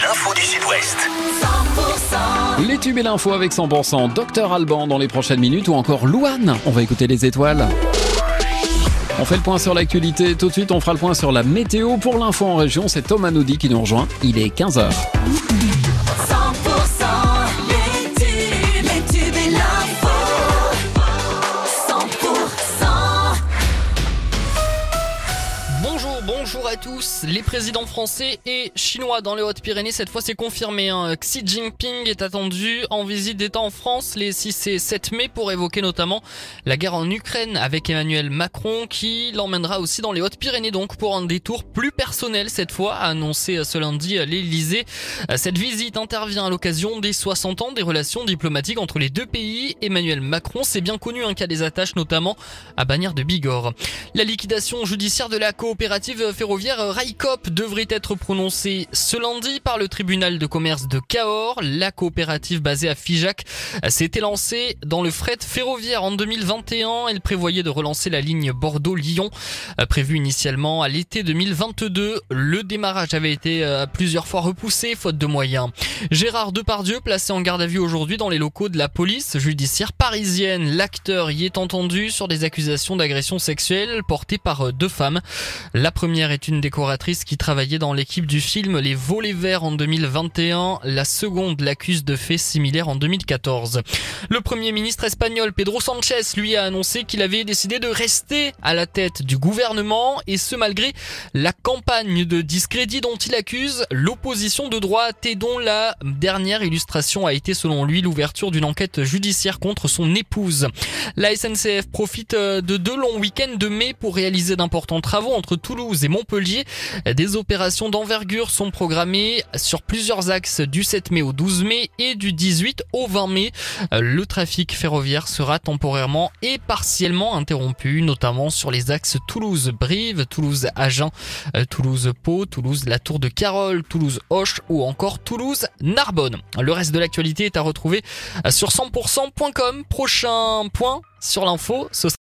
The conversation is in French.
l'info du Sud-Ouest. Les tubes et l'info avec 100%, Dr Alban dans les prochaines minutes ou encore Louane. On va écouter les étoiles. On fait le point sur l'actualité. Tout de suite, on fera le point sur la météo. Pour l'info en région, c'est Tom Anoudi qui nous rejoint. Il est 15h. Bonjour à tous. Les présidents français et chinois dans les Hautes-Pyrénées, cette fois c'est confirmé. Xi Jinping est attendu en visite d'État en France les 6 et 7 mai pour évoquer notamment la guerre en Ukraine avec Emmanuel Macron qui l'emmènera aussi dans les Hautes-Pyrénées donc pour un détour plus personnel cette fois, a annoncé ce lundi l'Elysée. Cette visite intervient à l'occasion des 60 ans des relations diplomatiques entre les deux pays. Emmanuel Macron, c'est bien connu qu'il y a des attaches notamment à Bagnères de Bigorre. La liquidation judiciaire de la coopérative ferroviaire Railcoop devrait être prononcée ce lundi par le tribunal de commerce de Cahors. La coopérative basée à Figeac s'était lancée dans le fret ferroviaire en 2021. Elle prévoyait de relancer la ligne Bordeaux-Lyon, prévue initialement à l'été 2022. Le démarrage avait été plusieurs fois repoussé faute de moyens. Gérard Depardieu placé en garde à vue aujourd'hui dans les locaux de la police judiciaire parisienne. L'acteur y est entendu sur des accusations d'agression sexuelle portées par deux femmes. La première est une décoratrice qui travaillait dans l'équipe du film Les Volets Verts en 2021. La seconde l'accuse de faits similaires en 2014. Le premier ministre espagnol Pedro Sánchez lui a annoncé qu'il avait décidé de rester à la tête du gouvernement et ce malgré la campagne de discrédit dont il accuse l'opposition de droite et dont la dernière illustration a été selon lui l'ouverture d'une enquête judiciaire contre son épouse. La SNCF profite de 2 longs week-ends de mai pour réaliser d'importants travaux entre Toulouse et Montpellier. Des opérations d'envergure sont programmées sur plusieurs axes du 7 mai au 12 mai et du 18 au 20 mai. Le trafic ferroviaire sera temporairement et partiellement interrompu, notamment sur les axes Toulouse-Brive, Toulouse-Agen, Toulouse-Pau, Toulouse-La Tour de Carol, Toulouse-Auch ou encore Toulouse-Narbonne. Le reste de l'actualité est à retrouver sur 100%.com. Prochain point sur l'info, ce